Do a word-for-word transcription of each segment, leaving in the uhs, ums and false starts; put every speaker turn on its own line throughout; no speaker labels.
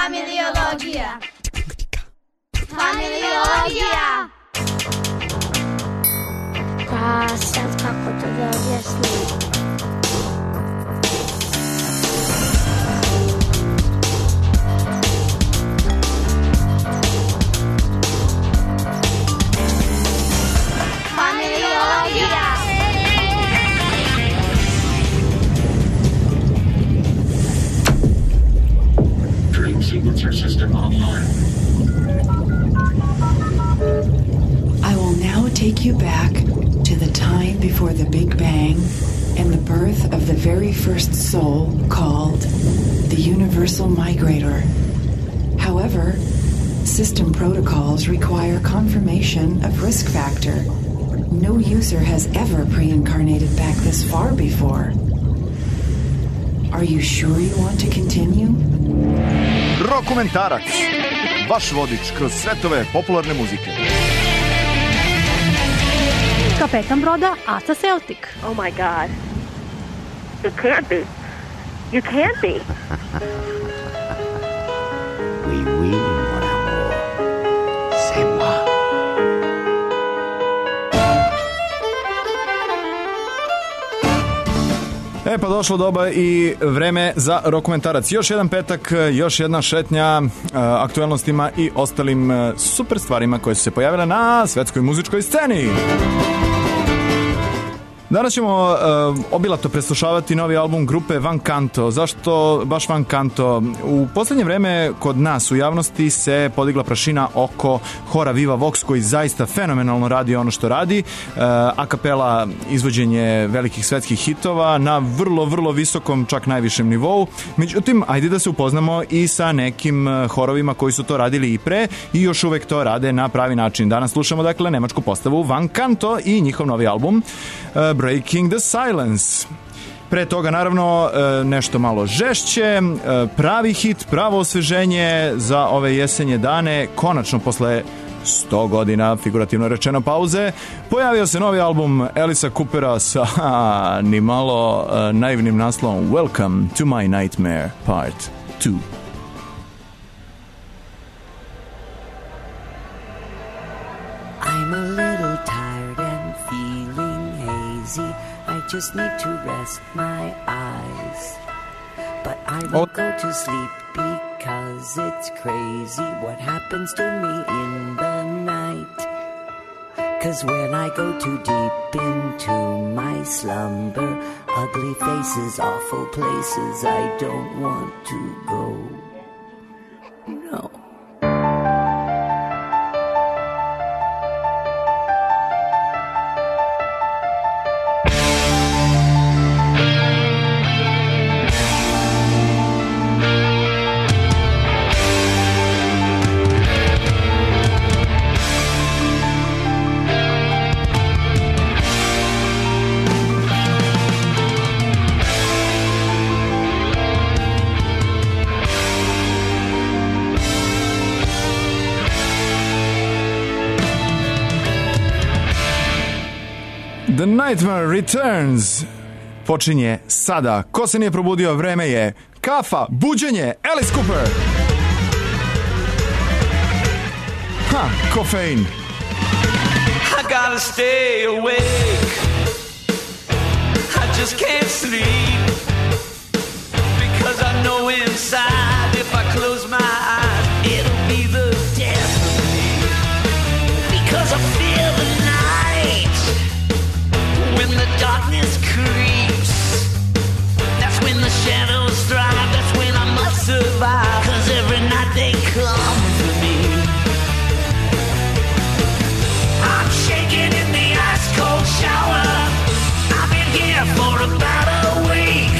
Familiologija. Familiologija.
Pa sad kako to da objasnim?
Familiologija.
Dream sequencer system online.
I will now take you back to the time before the Big Bang and the birth of the very first soul called the Universal Migrator. However, system protocols require confirmation of risk factor. No user has ever pre-incarnated back this far before. Are you sure you want to continue?
Rokumentarac, vaš vodič kroz svetove popularne muzike.
Kapetan broda Aca Celtic.
Oh my God. You can't be. You can't be.
Oui, oui, mon amour. C'est moi.
E pa došlo doba i vreme za Rokumentarac. Još jedan petak, još jedna šetnja aktuelnostima i ostalim super stvarima koje su se pojavile na svetskoj muzičkoj sceni. Danas ćemo uh, obilato preslušavati novi album grupe Van Canto. Zašto baš Van Canto? U posljednje vreme kod nas u javnosti se podigla prašina oko hora Viva Vox, koji zaista fenomenalno radi ono što radi. Uh, a kapela izvođenje velikih svetskih hitova na vrlo, vrlo visokom, čak najvišem nivou. Međutim, ajde da se upoznamo i sa nekim horovima koji su to radili i pre i još uvek to rade na pravi način. Danas slušamo dakle nemačku postavu Van Canto i njihov novi album uh, Breaking the Silence. Pre toga naravno nešto malo žešće, pravi hit, pravo osveženje za ove jesenje dane. Konačno posle sto godina, figurativno rečeno, pauze, pojavio se novi album Alisa Coopera sa ni malo naivnim naslovom Welcome to my Nightmare Part two.
I'm a little tired and feeling hazy. I just need to rest my eyes. But I won't go to sleep because it's crazy what happens to me in the night. Cause when I go too deep into my slumber, ugly faces, awful places, I don't want to go. No.
The Nightmare Returns počinje sada. Ko se nije probudio, vreme je kafa, buđenje, Alice Cooper. Ha, kofein.
I gotta stay awake. I just can't sleep because I know inside if I close my eyes it'll be the death of me. Because I feel the night when the darkness creeps. That's when the shadows thrive. That's when I must survive. Cause every night they come for me. I'm shaking in the ice cold shower. I've been here for about a week.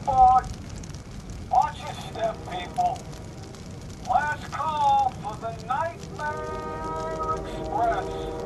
board. Watch your step, people. Last call for the Nightmare Express.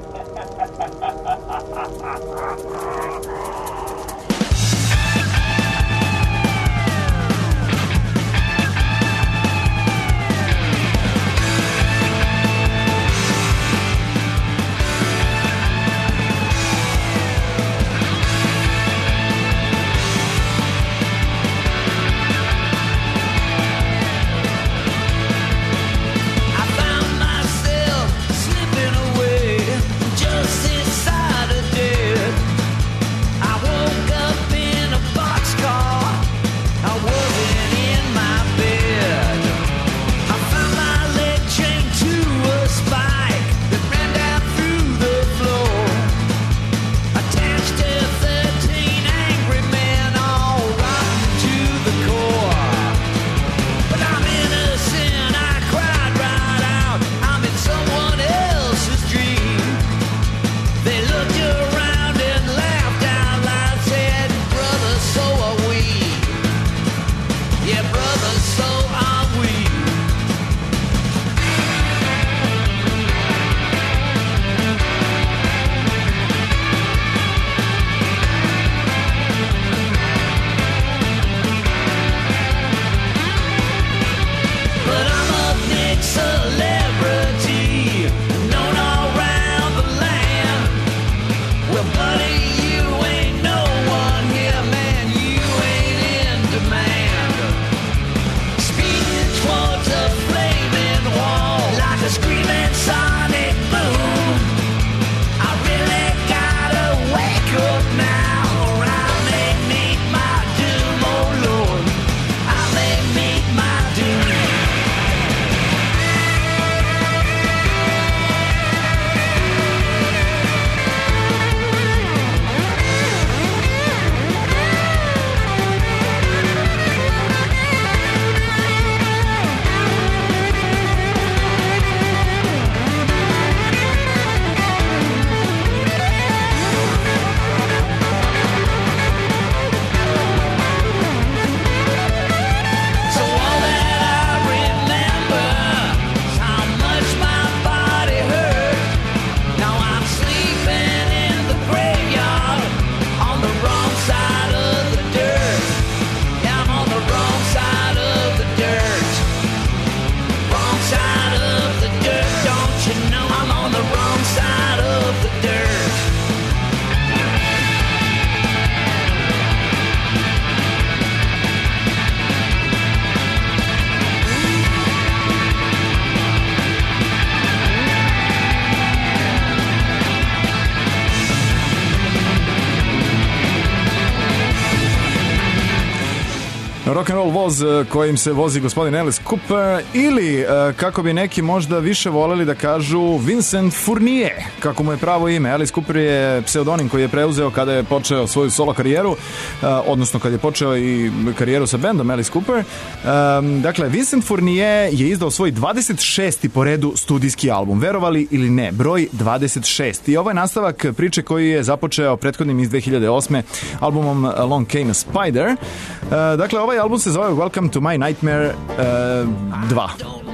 Rock'n'roll voz kojim se vozi gospodin Alice Cooper ili, kako bi neki možda više voleli da kažu, Vincent Fournier, kako mu je pravo ime. Alice Cooper je pseudonim koji je preuzeo kada je počeo svoju solo karijeru, odnosno kad je počeo i karijeru sa bendom Alice Cooper. Dakle, Vincent Fournier je izdao svoj dvadeset šesti po redu studijski album, verovali ili ne, broj dvadeset šest. I ovo je nastavak priče koji je započeo prethodnim iz dve hiljade osme albumom Along Came a Spider. Dakle, ovaj album se zove Welcome to My Nightmare uh, dva.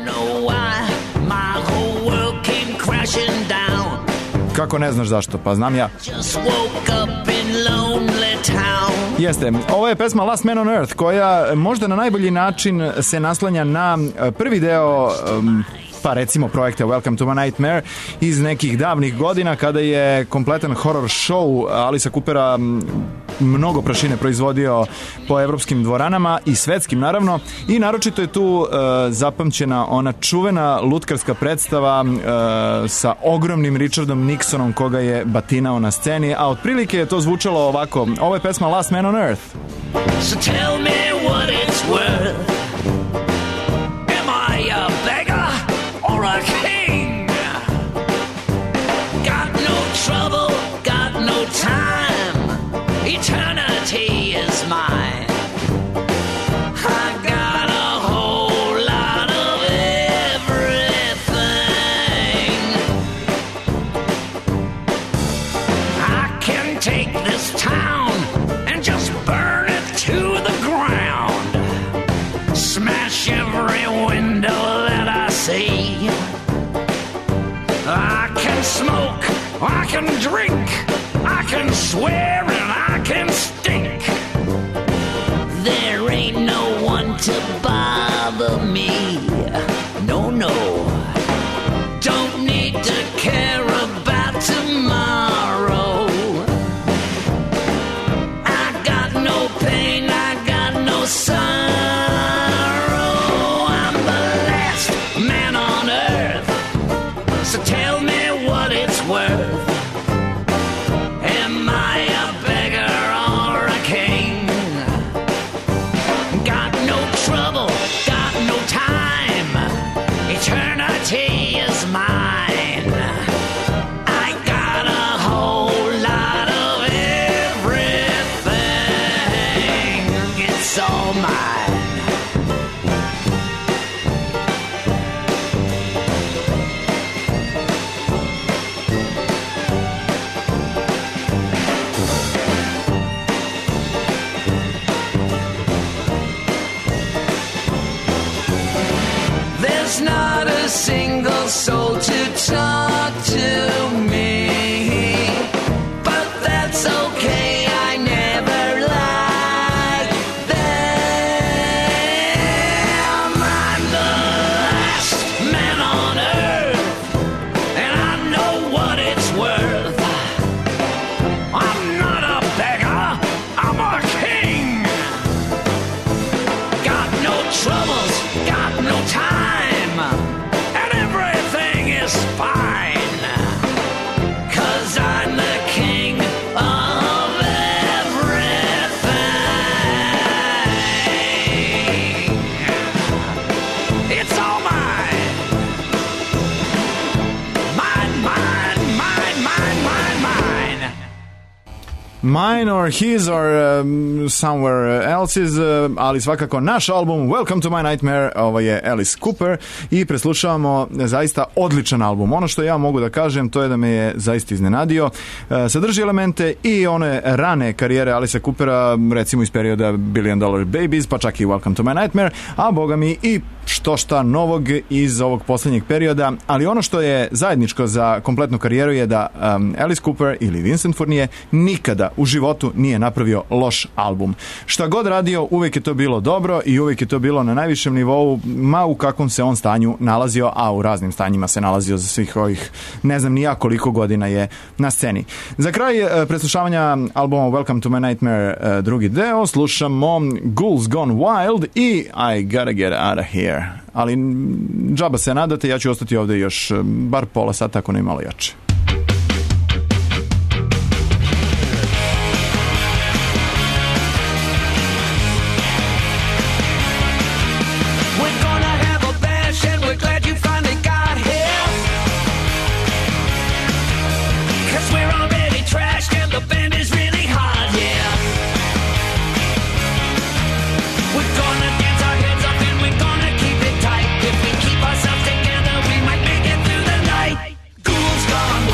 Kako ne znaš zašto? Pa znam ja. Jeste, ovo je pesma Last Man on Earth, koja možda na najbolji način se naslanja na prvi deo um, pa recimo projekta Welcome to My Nightmare iz nekih davnih godina, kada je kompletan horror show Alice Coopera mnogo prašine proizvodio po evropskim dvoranama i svetskim naravno, i naročito je tu uh, zapamćena ona čuvena lutkarska predstava uh, sa ogromnim Richardom Nixonom koga je batinao na sceni, a otprilike je to zvučalo ovako. Ovo je pesma Last Man on Earth.
So tell me what it's worth. Am I a beggar or a king? Got no trouble, got no time. Eternity is mine. I got a whole lot of everything. I can take this town and just burn it to the ground. drink, I can swear and I can stink. There ain't no one to bother me. No, no. Don't need to care about tomorrow. I got no pain, I got no sorrow. I'm the last man on earth, so tell me what it's worth. Am I a beggar or a king? Got no trouble, got no time. Eternity is mine. I got a whole lot of everything. It's all mine. There's not a single soul to talk to me, but that's okay, I never like them. I'm the last man on earth, and I know what it's worth. I'm not a beggar, I'm a king. Got no troubles, got no time, and everything is fine. 'Cause I'm the king of everything. It's all mine. Mine, mine, mine, mine, mine, mine.
Mine or his or um, somewhere else's, uh, ali svakako naš album Welcome to my nightmare. Ovo je Alice Cooper i preslušavamo zaista odličan album. Ono što ja mogu da kažem, to je da me je zaista iznenadio. Uh, sadrži elemente i one rane karijere Alice Coopera, recimo iz perioda Billion Dollar Babies, pa čak i Welcome to my nightmare, a boga mi i što šta novog iz ovog posljednjeg perioda, ali ono što je zajedničko za kompletnu karijeru je da um, Alice Cooper ili Vincent Fournier nikada u životu nije napravio loš album. Šta god radio, uvijek je to bilo dobro i uvijek je to bilo na najvišem nivou, ma u kakvom se on stanju nalazio, a u raznim stanjima se nalazio za svih ovih, ne znam ni ja koliko godina je na sceni. Za kraj uh, preslušavanja albuma Welcome to my nightmare uh, drugi deo, slušamo Ghouls Gone Wild i I Gotta Get Out of Here. Ali džaba se nadate, ja ću ostati ovdje još uh, bar pola sata, ako ne malo jače.
Ghouls gone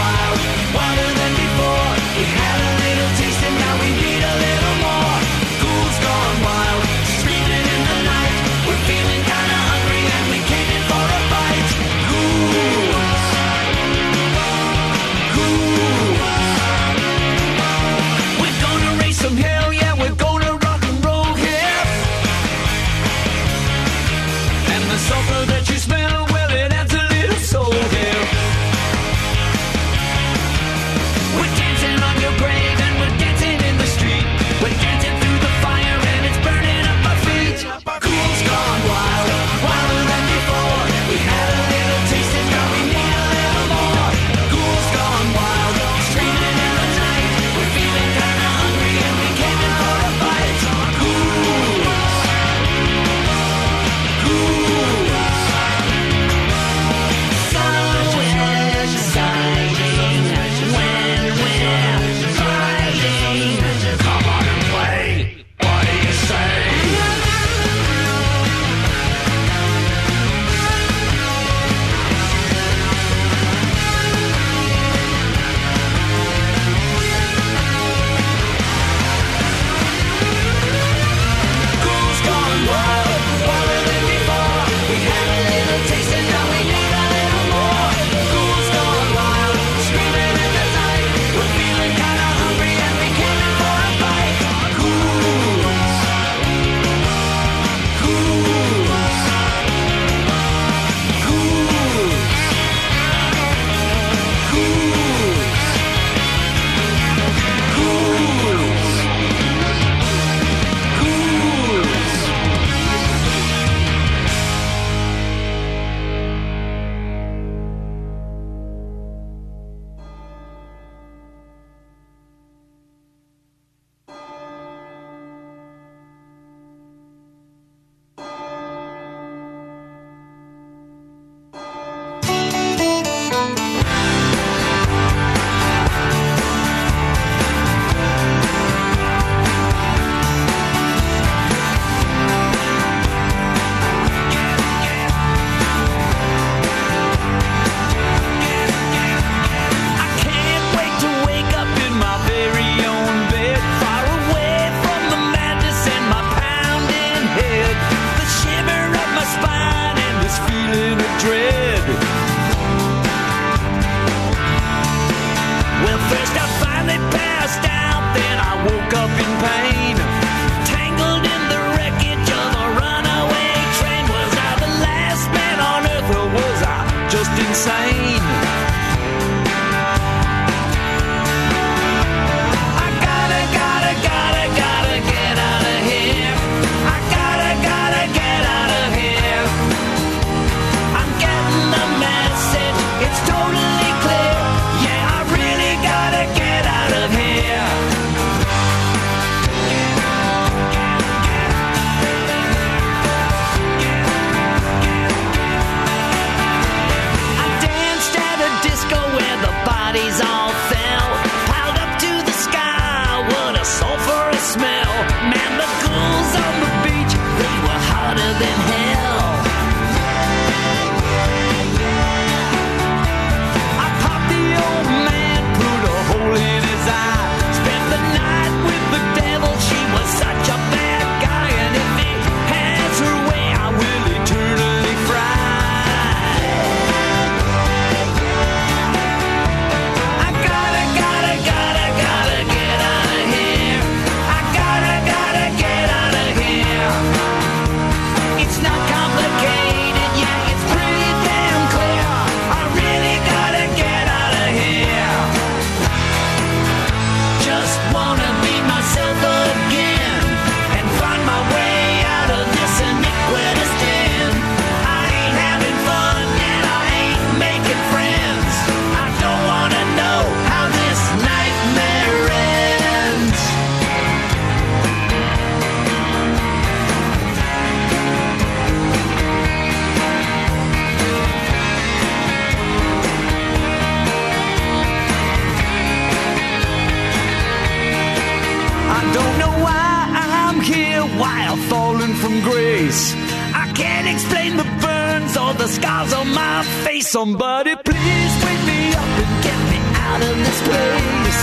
place. I can't explain the burns or the scars on my face. Somebody please wake me up and get me out of this place.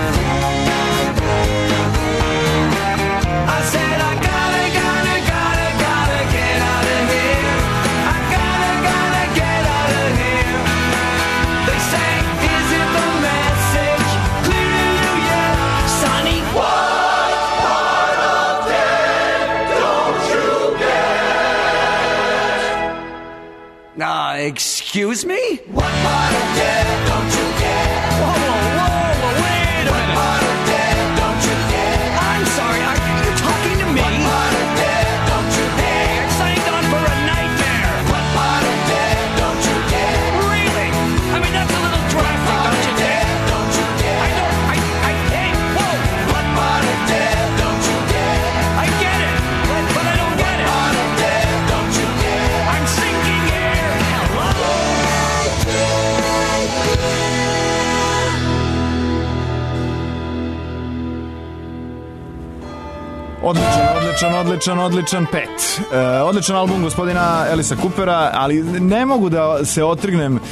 I said I gotta, gotta, gotta, gotta get out of here. I gotta, gotta get out of here. They say, is it the message clear to you yet, Sonny? What part of dead don't you get? Uh, excuse me? What part of dead don't you get? Whoa, whoa, whoa, wait a minute. What part of dead don't you get? I'm sorry, are you talking to me? What part of dead don't you get? Hey, I signed on for a nightmare. What part of dead don't you get? Really? I mean, that's a little drastic, don't you think? Don't you get? I don't, I, I, hey, whoa. What part of dead don't you get? I get it, but, but I don't get it. What part of dead don't you get? I'm sinking here. Hello?
Odličan, odličan, odličan, odličan pet. E, odličan album gospodina Alisa Coopera, ali ne mogu da se otrgnem, e,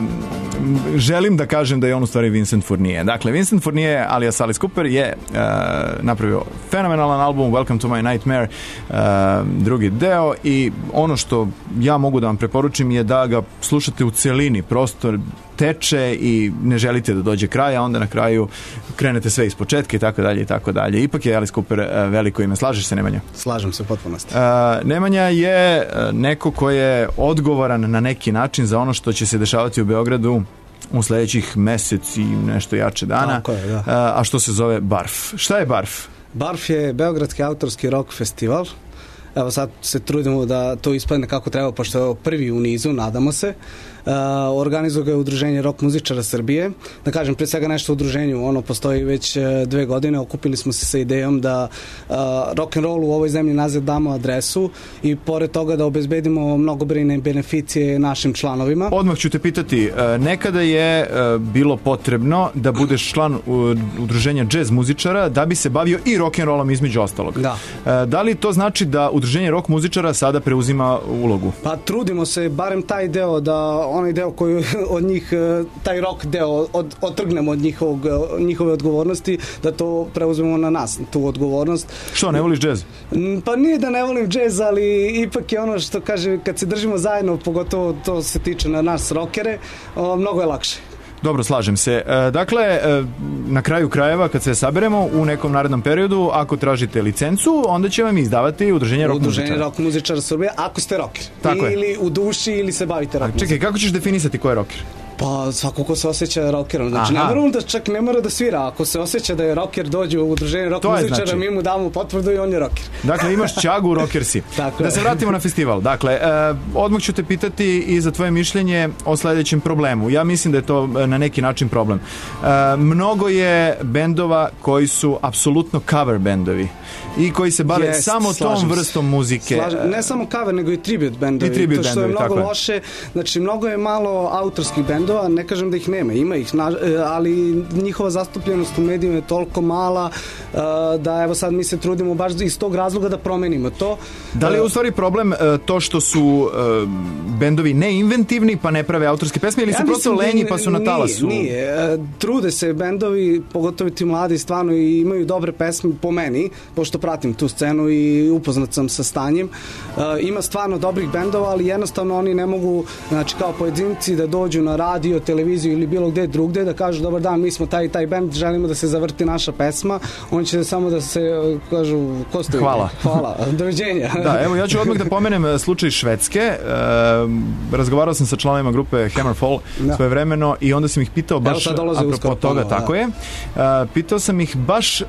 želim da kažem da je on u stvari Vincent Fournier. Dakle, Vincent Fournier alias Alice Cooper je e, napravio fenomenalan album Welcome to my Nightmare, e, drugi deo, i ono što ja mogu da vam preporučim je da ga slušate u celini, prosto teče i ne želite da dođe kraja, onda na kraju krenete sve iz početka i tako dalje i tako dalje. Ipak je Alice Cooper uh, veliko ime. Slažeš se, Nemanja?
Slažem se u potpunosti.
Uh, Nemanja je uh, neko ko je odgovoran na neki način za ono što će se dešavati u Beogradu u sledećih mesec i nešto jače dana.
Tako je, da.
Uh, a što se zove Barf. Šta je Barf?
Barf je Beogradski autorski rock festival. Evo sad se trudimo da to ispadne kako treba, pošto je ovo prvi u nizu, nadamo se. Uh, organizuje ga je Udruženje rock muzičara Srbije. Da kažem, pre svega nešto u udruženju, ono postoji već uh, dve godine, okupili smo se sa idejom da uh, rock and roll u ovoj zemlji nazad damo adresu i pored toga da obezbedimo mnogobrojne beneficije našim članovima.
Odmah ću te pitati, uh, nekada je uh, bilo potrebno da budeš član uh, Udruženja jazz muzičara da bi se bavio i rock and rollom između ostalog.
Da.
Uh, da li to znači da Udruženje rock muzičara sada preuzima ulogu?
Pa trudimo se, barem taj deo da onaj deo koji od njih, taj rock deo od, otrgnemo od njihovog, njihove odgovornosti, da to preuzmemo na nas, tu odgovornost.
Što, ne voliš džez?
Pa nije da ne volim džez, ali ipak je ono što kaže, kad se držimo zajedno, pogotovo to se tiče na nas rockere, o, mnogo je lakše.
Dobro, slažem se. Dakle, na kraju krajeva, kad se saberemo u nekom narednom periodu, ako tražite licencu, onda će vam izdavati Udruženje rock muzičara.
Udruženje rock muzičara Srbije, ako ste rocker.
Tako
ili
je.
U duši, ili se bavite rock muzikom.
Čekaj, kako ćeš definisati ko je rocker?
Pa svako ko se osjeća rockerom. Znači, ne moram da čak ne mora da svira. Ako se osjeća da je rocker, dođe u Udruženje rock muzičara, znači, mi mu damo potvrdu i on je rocker.
Dakle, imaš čagu, rocker si.
Tako
da
je.
se vratimo na festival. Dakle, eh, odmah ću te pitati i za tvoje mišljenje o sledećem problemu. Ja mislim da je to na neki način problem. Eh, mnogo je bendova koji su apsolutno cover bendovi i koji se bave
Jest,
samo tom vrstom muzike.
Slažem. Ne samo cover, nego i tribute bendovi.
I tribute
to što
bendovi,
je mnogo
tako
loše. Je. Znači, mnogo je malo autorskih bendova, ne kažem da ih nema, ima ih, ali njihova zastupljenost u medijima je toliko mala da evo sad mi se trudimo baš iz tog razloga da promenimo to.
Da li je u stvari problem to što su bendovi neinventivni pa ne prave autorske pesme ili su ja prosto lenji pa su na talasu?
Nije, nije. Trude se bendovi, pogotovo ti mladi, stvarno i imaju dobre pesme po meni, pošto pratim tu scenu i upoznat sam sa stanjem. Ima stvarno dobrih bendova, ali jednostavno oni ne mogu, znači kao pojedinci da dođu na radio, televiziju ili bilo gde drugde da kažu dobar dan, mi smo taj taj bend, želimo da se zavrti naša pesma. On će samo da se kažu ko ste?
Hvala.
Hvala. Doviđenja.
Da, evo ja ću odmah da pomenem slučaj Švedske. E, razgovarao sam sa članovima grupe Hammerfall da. svoje vremeno i onda sam ih pitao baš apropo toga, ponovo, tako da. je. E, pitao sam ih baš e,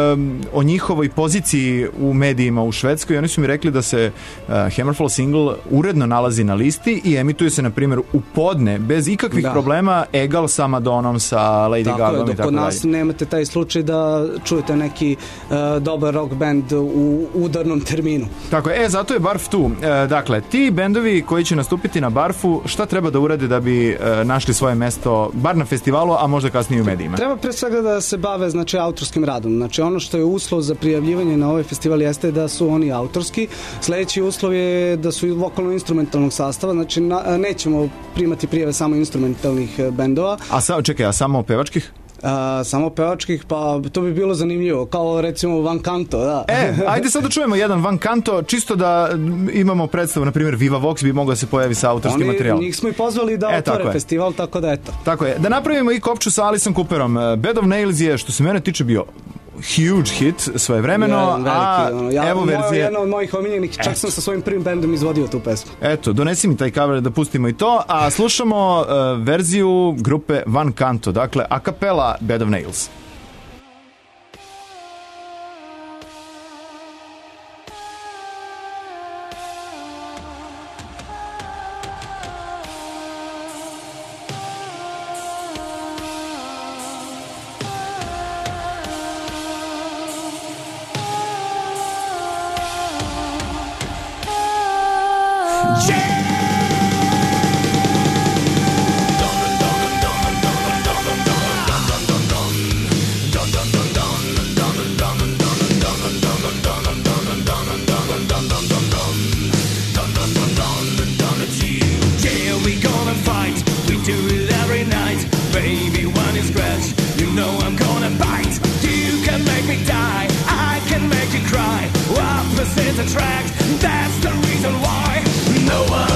o njihovoj poziciji u medijima u Švedskoj i oni su mi rekli da se e, Hammerfall single uredno nalazi na listi i emituje se na primjer u podne bez ikakvih da. problema, egal sa Madonom, sa Lady
tako
Gagom
je,
i tako
kod
dalje.
nas nemate taj slučaj da čujete neki uh, dobar rock band u udarnom terminu.
Tako je, e, zato je Barf tu. E, dakle, ti bendovi koji će nastupiti na Barfu, šta treba da urade da bi e, našli svoje mesto, bar na festivalu, a možda kasnije u medijima?
Treba pre svega da se bave, znači, autorskim radom. Znači, ono što je uslov za prijavljivanje na ovaj festival jeste da su oni autorski. Sledeći uslov je da su vokalno-instrumentalnog sastava, znači na, nećemo primati prijave samo instrumentalnih bendova.
A sa, čekaj, a samo pevačkih?
A, samo pevačkih, pa to bi bilo zanimljivo, kao recimo Van Canto, da.
E, ajde sad da čujemo jedan Van Canto, čisto da imamo predstavu, na primjer Viva Vox bi mogao da se pojavi sa autorskim
Oni,
materijalom.
Njih smo i pozvali da
e,
otvore festival, tako da eto.
Tako je, da napravimo i kopču sa Aliceom Cooperom. Bed of Nails je, što se mene tiče, bio huge hit svojevremeno,
ja, veliki,
a
ono, ja,
evo
moja,
verzije.
jedna od mojih omiljenih, čak Eto. sam sa svojim prvim bendom izvodio tu pesmu.
Eto, donesi mi taj cover da pustimo i to, a slušamo uh, verziju grupe Van Canto, dakle a cappella Bed of Nails.
Cry, opposites attract. That's the reason why no one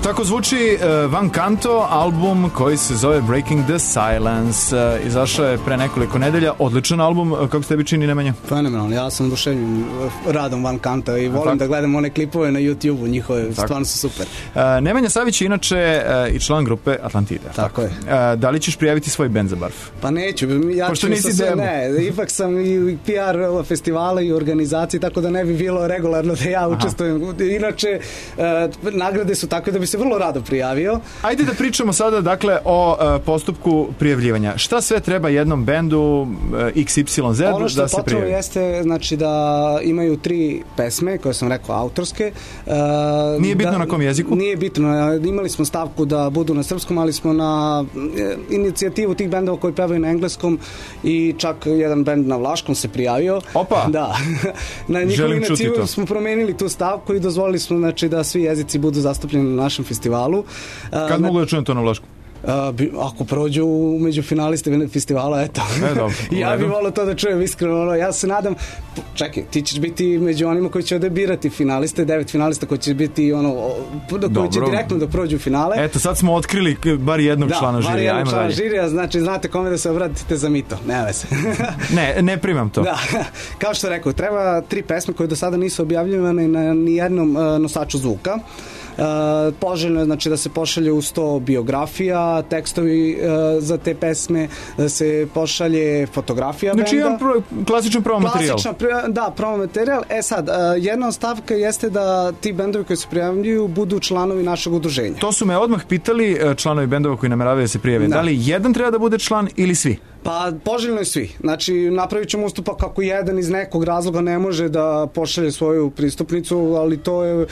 tako zvuči uh, Van Canto, album koji se zove Breaking the Silence. Uh, izašao je pre nekoliko nedelja. Odličan album, uh, kako se tebi čini, Nemanja?
Fenomenalno, ja sam oduševljen radom Van Canta i volim da gledam one klipove na YouTube-u, njihove, tako. Stvarno su super.
Uh, Nemanja Savić je inače uh, i član grupe Atlantida.
Tako, tako je.
Uh, da li ćeš prijaviti svoj bend za Barf?
Pa neću, ja
Pošto nisi
sve,
demo.
ne, ipak sam i P R festivala i organizacije, tako da ne bi bilo regularno da ja učestvujem. Inače, uh, nagrade su takve da bi se vrlo rado prijavio.
Ajde da pričamo sada, dakle, o uh, postupku prijavljivanja. Šta sve treba jednom bendu uh, iks ipsilon zed
ono što
da se
je potrebno
prijavi?
Jeste, znači, da imaju tri pesme, koje sam rekao, autorske. Uh,
nije bitno
da,
na kom jeziku?
Nije bitno. Imali smo stavku da budu na srpskom, ali smo na inicijativu tih bendova koji pevaju na engleskom i čak jedan bend na vlaškom se prijavio.
Opa!
Da. Na njihovu inicijativu smo promenili tu stavku i dozvolili smo, znači, da svi jezici budu zastupljeni na našem festivalu.
Kad uh, mogu da čujem to na vlaškom?
Uh, bi, ako prođu među finaliste festivala, eto.
E, dobro,
ja bih volio to da čujem iskreno. Ono, ja se nadam, čekaj, ti ćeš biti među onima koji će odabirati finaliste, devet finalista koji će biti ono, koji dobro. će direktno da prođu u finale.
Eto, sad smo otkrili bar jednog
da,
člana žirija.
Da, bar jednog
Ajmo
člana
dalje.
žirija, znači znate kome da se obratite za mito. Nema se.
ne, ne primam to.
Da, kao što rekao, treba tri pesme koje do sada nisu objavljivane na nijednom uh, nosaču zvuka. Uh, poželjno je, znači, da se pošalje uz to biografija, tekstovi uh, za te pesme, da se pošalje fotografija
znači,
benda.
Znači jedan pro, klasičan promo materijal.
Klasičan, da, promo materijal. E sad, uh, jedna od stavka jeste da ti bendovi koji se prijavljuju budu članovi našeg udruženja.
To su me odmah pitali članovi bendova koji nameravaju da se prijave. Da. da li jedan treba da bude član ili svi?
Pa poželjno je svi. Znači, napravit ćemo ustupak kako jedan iz nekog razloga ne može da pošalje svoju pristupnicu, ali to je,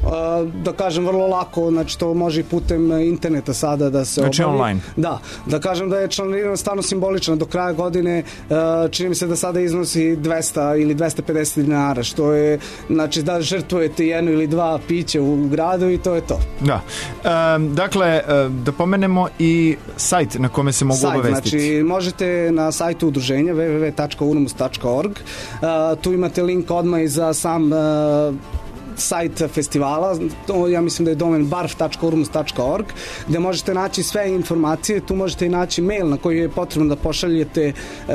da kažem, vrlo lako. Znači, to može i putem interneta sada da se
znači,
obavi.
online.
Da. Da kažem da je članarina stvarno simbolična. Do kraja godine čini mi se da sada iznosi dvesta ili dvesta pedeset dinara, što je, znači, da žrtvujete jedno ili dva pića u gradu i to je to.
Da. E, dakle, da pomenemo i sajt na kome se mogu
sajt,
obavestiti.
Znači, možete na sajtu udruženja w w w tačka urmus tačka org. Uh, tu imate link odmah i za sam uh, sajt festivala, to, ja mislim da je domen barf tačka urmus tačka org, gde možete naći sve informacije, tu možete i naći mail na koji je potrebno da pošaljete uh,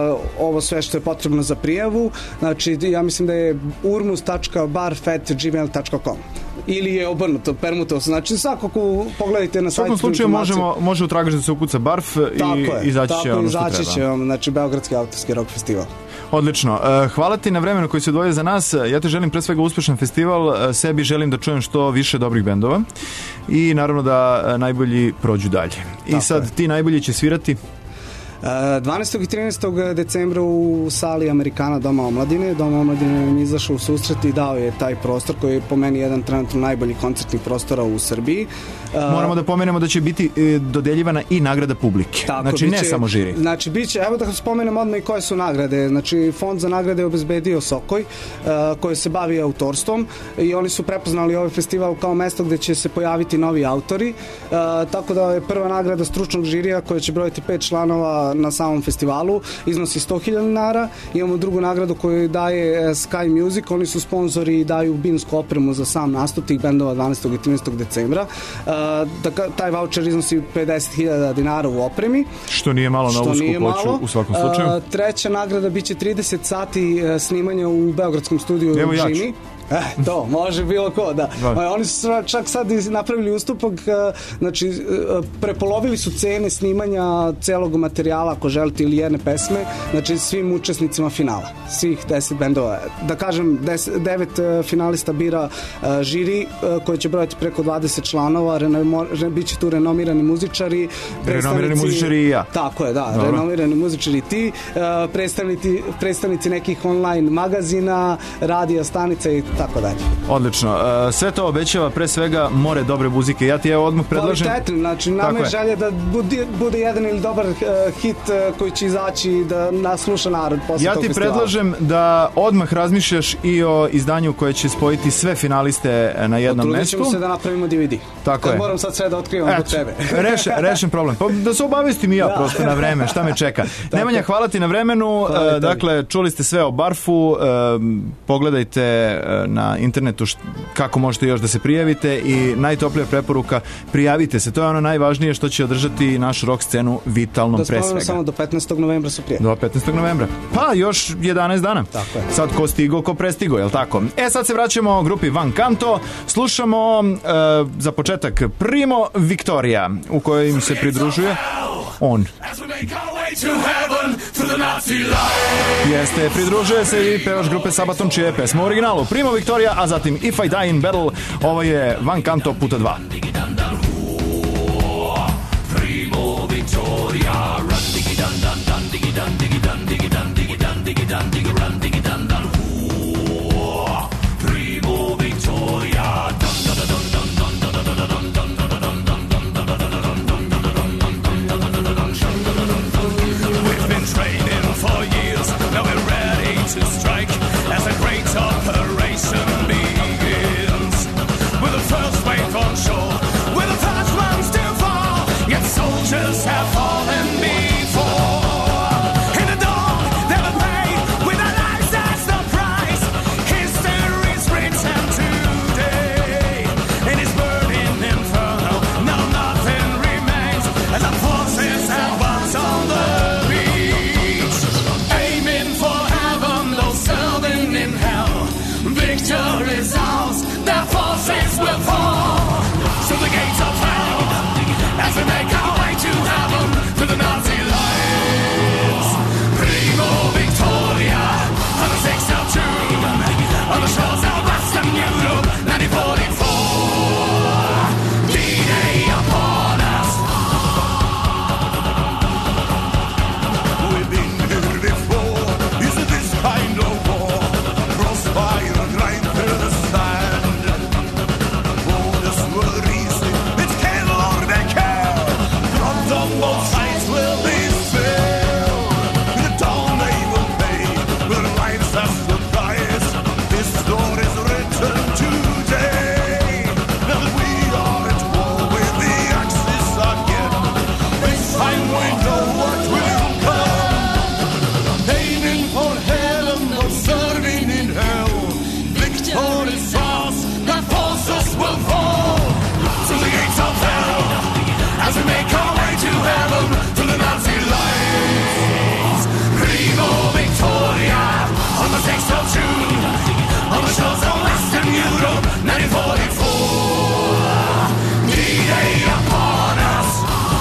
ovo sve što je potrebno za prijavu. Znači, ja mislim da je urmus tačka barf at gmail tačka com ili je obrnuto, permuto. Znači, svakako pogledajte na sajtu.
U svakom slučaju možemo, može u tragač da se ukuca barf i izaći će ono što treba.
Izaći će vam, znači, Beogradski autorski rock festival.
Odlično. Hvala ti na vremenu koji se odvojio za nas. Ja te želim pre svega uspešan festival. Sebi želim da čujem što više dobrih bendova i naravno da najbolji prođu dalje. I tako sad je. Ti najbolji će svirati
dvanaestog i trinaestog decembra u sali Amerikana Doma omladine. Doma omladine nam izašao u susret i dao je taj prostor koji je po meni jedan trenutno najbolji koncertnih prostora u Srbiji.
Moramo da pomenemo da će biti dodeljivana i nagrada publike. Tako, znači biće, ne samo žiri.
Znači biće, evo da spomenem odmah i koje su nagrade. Znači fond za nagrade je obezbedio Sokoj, koji se bavi autorstvom i oni su prepoznali ovaj festival kao mesto gde će se pojaviti novi autori. Tako da je prva nagrada stručnog žirija koja će brojiti pet članova na samom festivalu, iznosi sto hiljada dinara. Imamo drugu nagradu koju daje Sky Music, oni su sponzori i daju binsku opremu za sam nastup tih bendova dvanaestog i trinaestog decembra. Da, taj voucher iznosi pedeset hiljada dinara u opremi.
Što nije malo na ovu skupoću u svakom slučaju.
Treća nagrada biće trideset sati snimanja u beogradskom studiju u Žini. Eh, to, može bilo ko, da. da. Oni su čak sad napravili ustupak, znači prepolovili su cene snimanja celog materijala, ako želite, ili jedne pesme, znači svim učesnicima finala, svih deset bendova. Da kažem, deset, devet finalista bira uh, žiri uh, koji će brojati preko dvadeset članova, reno, re, bit će tu renomirani muzičari.
Renomirani muzičari i ja.
Tako je, da, dobro. Renomirani muzičari ti, uh, predstavnici, predstavnici nekih online magazina, radija, stanica i tako dalje.
Odlično. Uh, sve to obećava pre svega more dobre muzike. Ja ti evo odmah predlažem...
Kvalitetno, znači nama je želja da bude, bude jedan ili dobar uh, hit uh, koji će izaći da nas sluša narod posle
ja
tog
ti
festivala.
Predlažem da odmah razmišljaš i o izdanju koje će spojiti sve finaliste na jednom
Potrudit
mestu.
ćemo se da napravimo D V D.
Tako
Kad
je.
moram sad sve da otkrivam kod tebe.
Rešen, rešen problem. Pa da se obavestim i ja da. prosto na vreme. Šta me čeka? Nemanja, hvala ti na vremenu. Uh, dakle, čuli ste sve o Barfu. Uh, pogledajte uh, na internetu št, kako možete još da se prijavite i najtoplija preporuka, prijavite se, to je ono najvažnije što će održati našu rock scenu vitalnom, pre svega.
Samo do petnaestog novembra su prijavi.
Do petnaestog novembra. Pa još jedanaest dana.
Tako je.
Sad ko stigo, ko prestigo, je li tako? E sad se vraćamo grupi Van Canto, slušamo uh, za početak Primo Victoria, u kojoj im se pridružuje on. Jeste, pridružuje se i pevač grupe Sabaton, čija je pesma u originalu Primo Victoria, a zatim If I Die in Battle. Ovo je Van Canto puta dva.
Primo Victoria, run diggy dun dun dun diggy dun diggy dun diggy dun diggy dun diggy dun diggy run diggy dun dun. Primo Victoria, dun dun dun dun dun dun dun dun dun dun. Training for years, now we're ready to strike as a great operation begins. With the first wave on shore, with the first ones to fall, yet soldiers have fallen before. In the dawn, they were paid with their lives as the price. History's written today in its burning inferno. Now nothing remains as the forces have once on the victory's ours, their forces will fall. So the gates of hell, as we make our way to heaven, to the Nazi lines. Primo Victoria, on the sixth of June, on the shores of Western Europe, nineteen forty-four. D-Day upon us.
We've been here before, isn't this kind of war? Crossfire.
As we make our way to heaven, to the Nazi lines. Primo Victoria, on the sixth of June, on the shores of Western Europe, nineteen forty-four. D-Day upon us.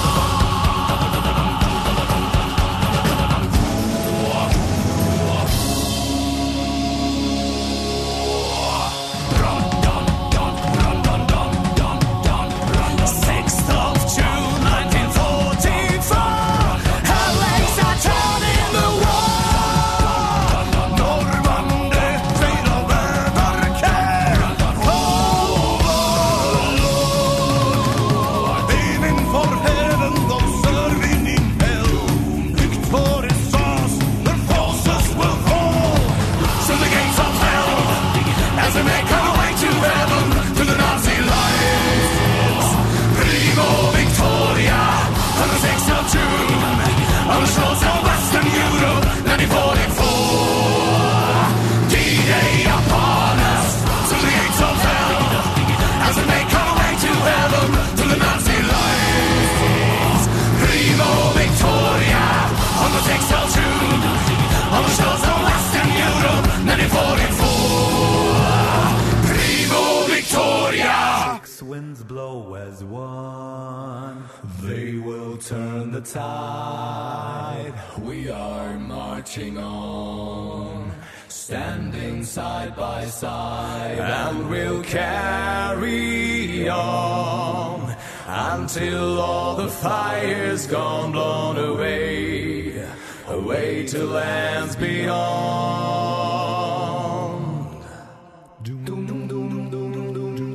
On the shores of Western Europe, nineteen forty-four. D-Day upon us, to the gates of hell, as we make our way to heaven, to the Nazi lines. Primo Victoria, on the sixth of June, on the shores of Western Europe, nineteen forty-four. Primo Victoria.
Six winds blow as one, they will turn the tide. We are marching on, standing side by side, and we'll carry on until all the fire's gone, blown away, away to lands beyond. Doom, doom, doom, doom, doom, doom, doom, doom,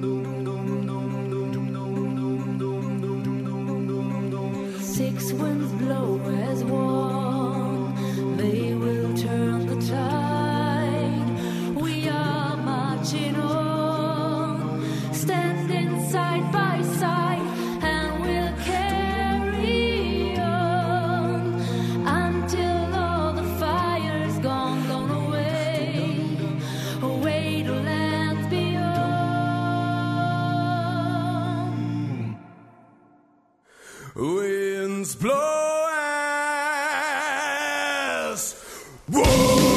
Six winds blow as one, they will turn the tide. We are marching on, standing side by side, and we'll carry on until all the fire's gone, blown away, away to land
winds blow as war.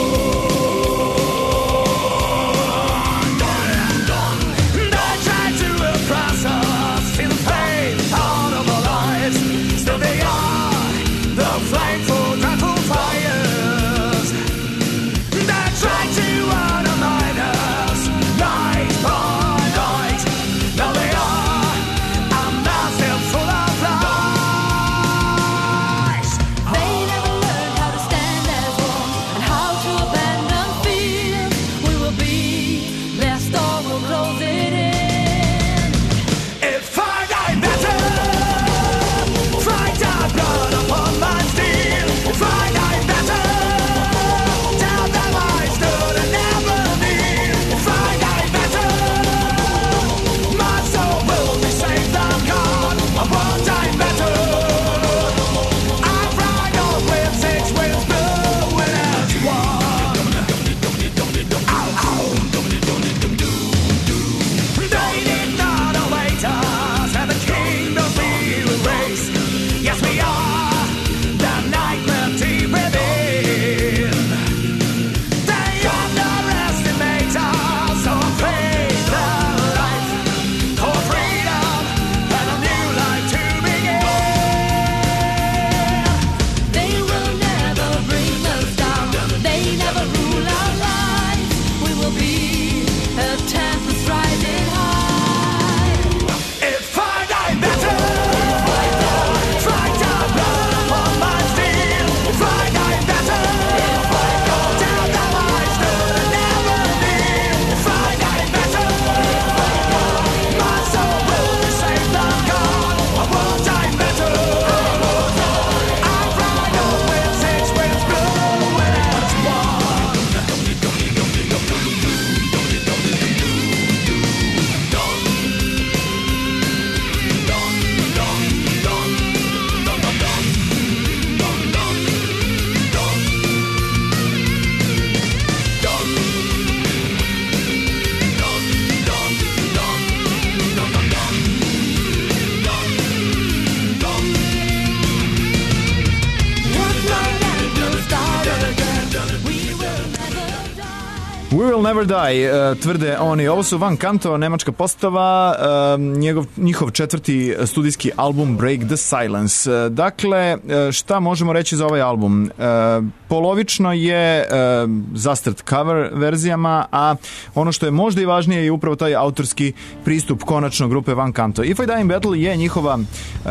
We Will Never Die, uh, tvrde oni. Ovo su Van Canto, nemačka postava, uh, njegov, njihov četvrti studijski album Break the Silence. Uh, dakle, uh, šta možemo reći za ovaj album? Uh, polovično je uh, zastrt cover verzijama, a ono što je možda i važnije je upravo taj autorski pristup konačno grupe Van Canto. If I Die in Battle je njihova uh,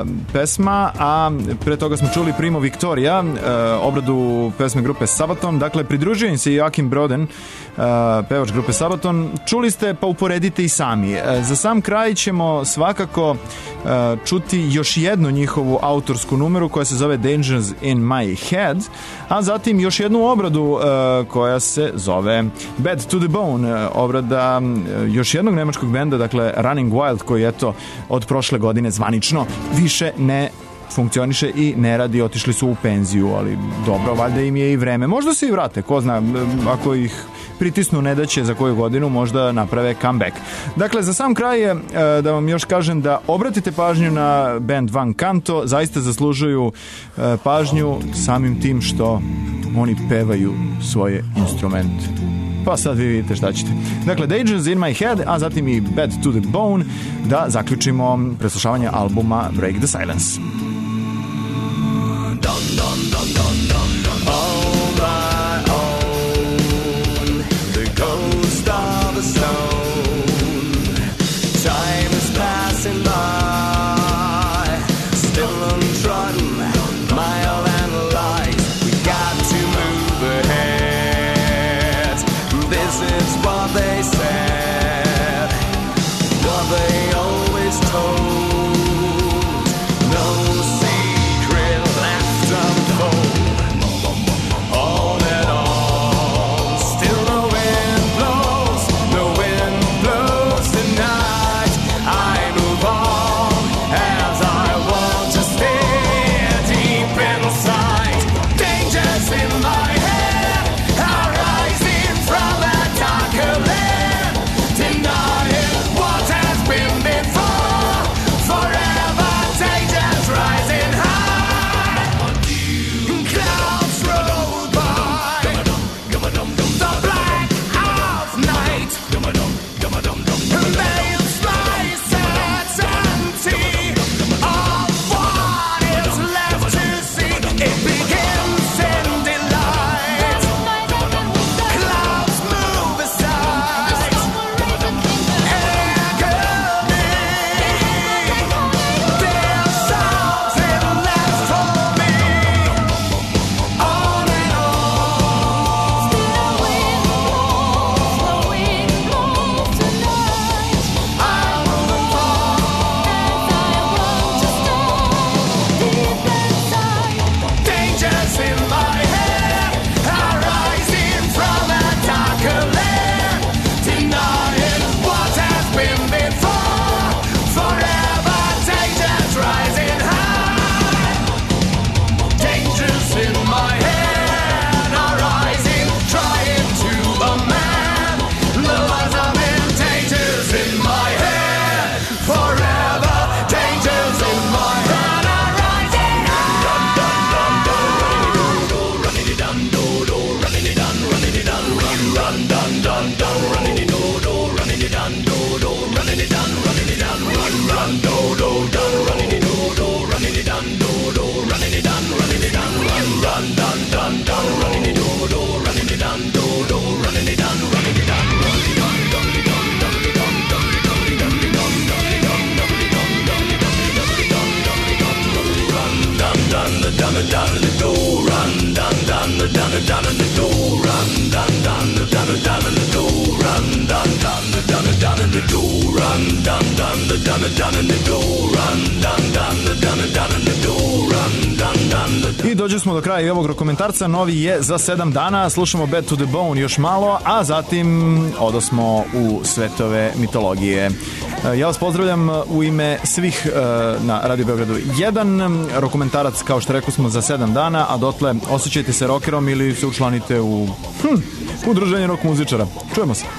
pesma, a pre toga smo čuli Primo Victoria, uh, obradu pesme grupe Sabaton. Dakle, pridružio im se i Joachim Broden, uh, pevač grupe Sabaton. Čuli ste, pa uporedite i sami. Uh, za sam kraj ćemo svakako uh, čuti još jednu njihovu autorsku numeru koja se zove Dangers in My Head, a zatim još jednu obradu uh, koja se zove Bad to the Bone, uh, obrada uh, još jednog nemačkog benda, dakle Running Wild, koji eto od prošle godine zvanično više ne funkcioniše i ne radi, otišli su u penziju, ali dobro, valjda im je i vreme. Možda se i vrate, ko zna, ako ih pritisnu ne da će za koju godinu možda naprave comeback. Dakle, za sam kraj je da vam još kažem da obratite pažnju na band Van Canto, zaista zaslužuju pažnju samim tim što oni pevaju svoje instrumente. Pa sad vi vidite šta ćete. Dakle, Dangers in My Head, a zatim i Bad to the Bone, da zaključimo preslušavanje albuma Break the Silence.
Dun, dun, dun, dun, dun, dun. All my own, the ghost of a stone. Time is passing by, still untrodden, mile and light. We got to move ahead. This is what they said, what they always told. No do done, running it do do, running it done do do, running it done, running it done, run run done done done, running it do do, running it done do do, running it done, running it done, run it done, done it done, done it done, done it done, done it done, done it done, done it done, done it done, done it done, done it done, run done done the done it done the do, run done done the done it done the do, run done done the done it done the do, run done done the done it done the do, run done done the done it done the do, run done done the done it done the do, run done done the.
I dođeli smo do kraja i ovog rokomentarca, novi je za sedam dana, slušamo Bad to the Bone još malo, a zatim odosmo u svetove mitologije. Ja vas pozdravljam u ime svih na Radio Beogradu jedan, rokomentarac kao što rekao smo za sedam dana, a dotle osjećajte se rockerom ili se učlanite u hm, udruženje rock muzičara. Čujemo se.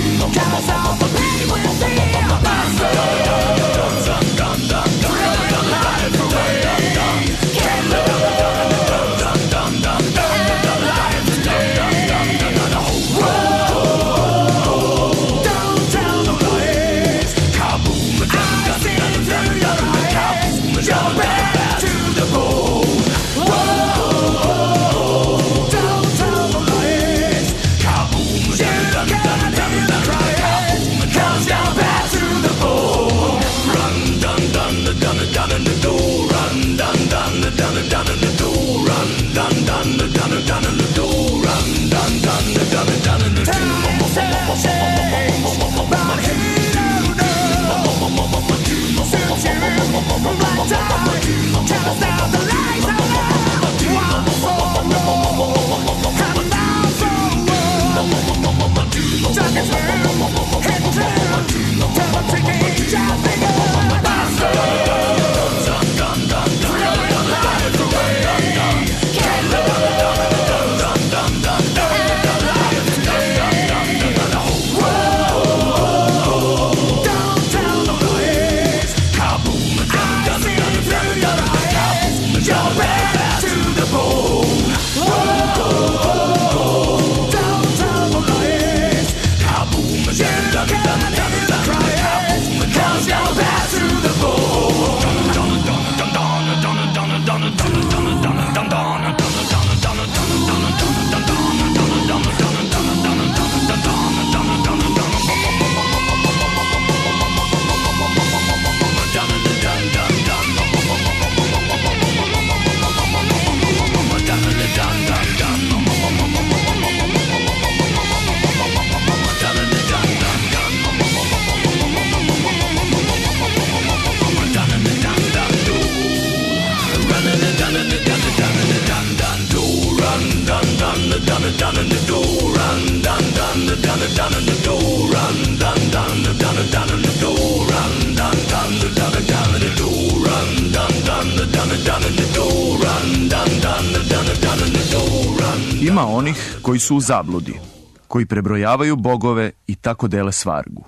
Ima onih koji su u zabludi, koji prebrojavaju bogove i tako dele svargu.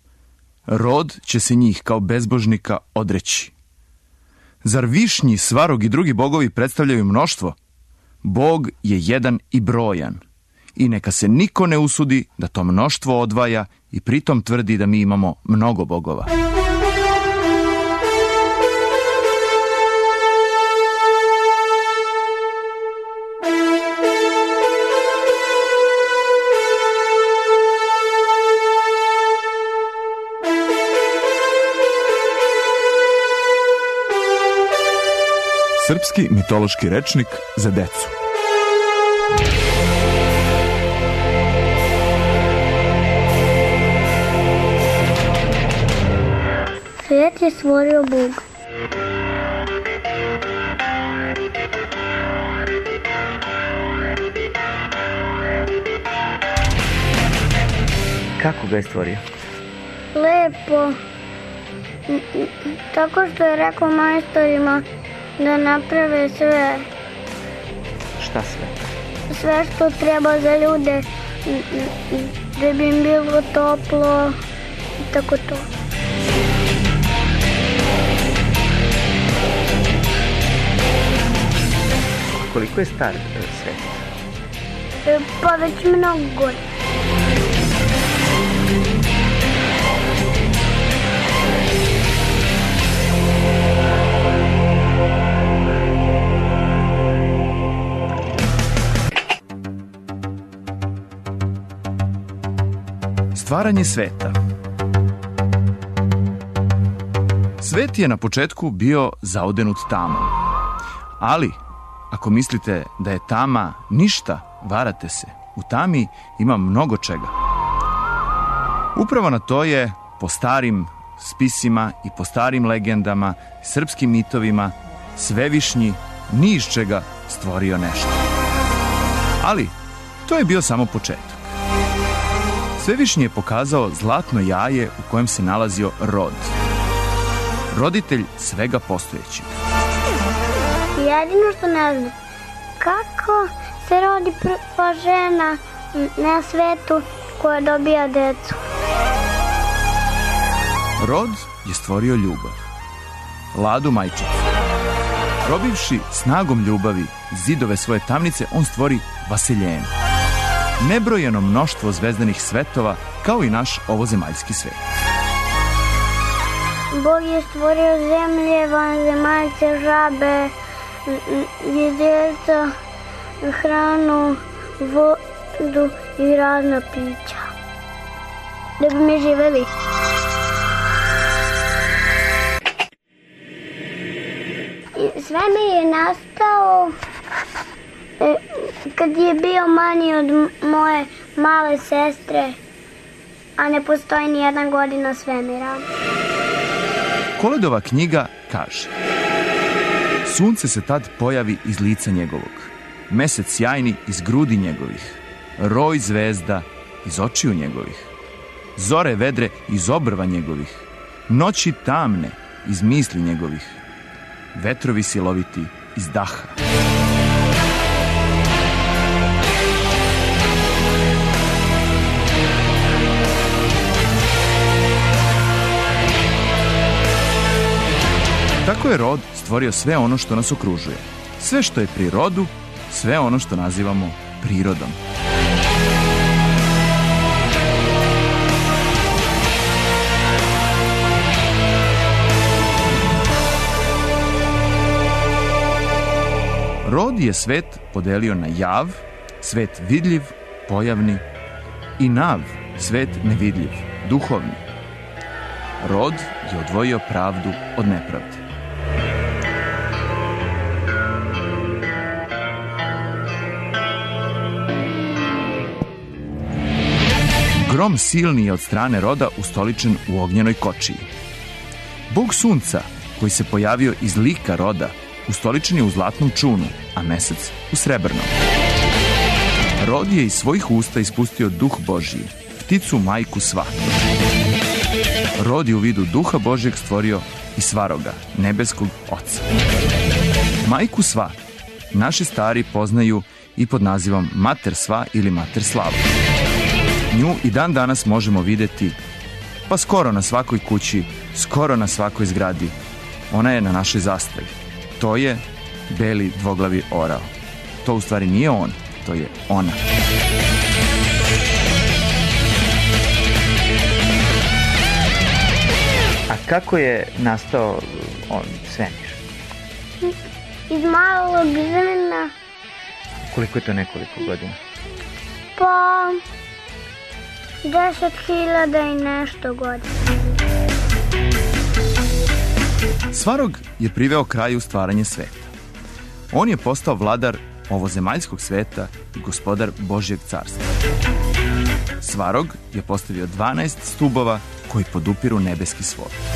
Rod će se njih kao bezbožnika odreći. Zar višnji, svarog i drugi bogovi predstavljaju mnoštvo? Bog je jedan i brojan. I neka se niko ne usudi da to mnoštvo odvaja i pritom tvrdi da mi imamo mnogo bogova. Srpski mitološki rečnik za decu.
Svijet je stvorio Bog.
Kako ga je stvorio?
Lepo. Tako što je rekao majstorima da naprave sve.
Šta sve?
Sve što treba za ljude, da bi im bilo toplo i tako to.
Koliko je star svet?
Pa već mnogo godina.
Stvaranje sveta. Svet je na početku bio zaodenut tamom. Ali, ako mislite da je tama ništa, varate se. U tami ima mnogo čega. Upravo na to je po starim spisima i po starim legendama, srpskim mitovima, Svevišnji ni iz čega stvorio nešto. Ali, to je bio samo početak. Svevišnji je pokazao zlatno jaje u kojem se nalazio rod. Roditelj svega postojećeg.
Jedino što ne znam, kako se rodi prva žena na svetu koja dobija decu?
Rod je stvorio ljubav. Ladu majčicu. Probivši snagom ljubavi zidove svoje tamnice, on stvori vaseljenu. Nebrojeno mnoštvo zvezdanih svetova, kao i naš ovozemaljski svet.
Bog je stvorio zemlje, vanzemaljce, žabe, jezelca, hranu, vodu i razna pića. Da bi mi živeli. Svemir je nastao e, kad je bio manji od moje male sestre, a ne postoji ni jedna godina svemira.
Koledova knjiga kaže: sunce se tad pojavi iz lica njegovog, mesec sjajni iz grudi njegovih, roj zvezda iz očiju njegovih, zore vedre iz obrva njegovih, noći tamne iz misli njegovih, vetrovi siloviti iz daha. Tako je rod stvorio sve ono što nas okružuje. Sve što je pri rodu, sve ono što nazivamo prirodom. Rod je svet podelio na jav, svet vidljiv, pojavni, i nav, svet nevidljiv, duhovni. Rod je odvojio pravdu od nepravde. Grom silni je od strane roda ustoličen u ognjenoj kočiji. Bog sunca, koji se pojavio iz lika roda, ustoličen je u zlatnom čunu, a mesec u srebrnom. Rod je iz svojih usta ispustio duh Božji, pticu majku sva. Rod je u vidu duha Božjeg stvorio i Svaroga, nebeskog oca. Majku sva naši stari poznaju i pod nazivom Mater sva ili Mater slava. Nju i dan danas možemo videti pa skoro na svakoj kući, skoro na svakoj zgradi. Ona je na našoj zastavi. To je beli dvoglavi orao. To u stvari nije on, to je ona.
A kako je nastao on, svemir?
Iz malog zrna.
Koliko je to nekoliko godina?
Pa deset hiljada i nešto godina.
Svarog je priveo kraju stvaranje sveta. On je postao vladar ovozemaljskog sveta i gospodar Božjeg carstva. Svarog je postavio dvanaest stubova koji podupiru nebeski svod.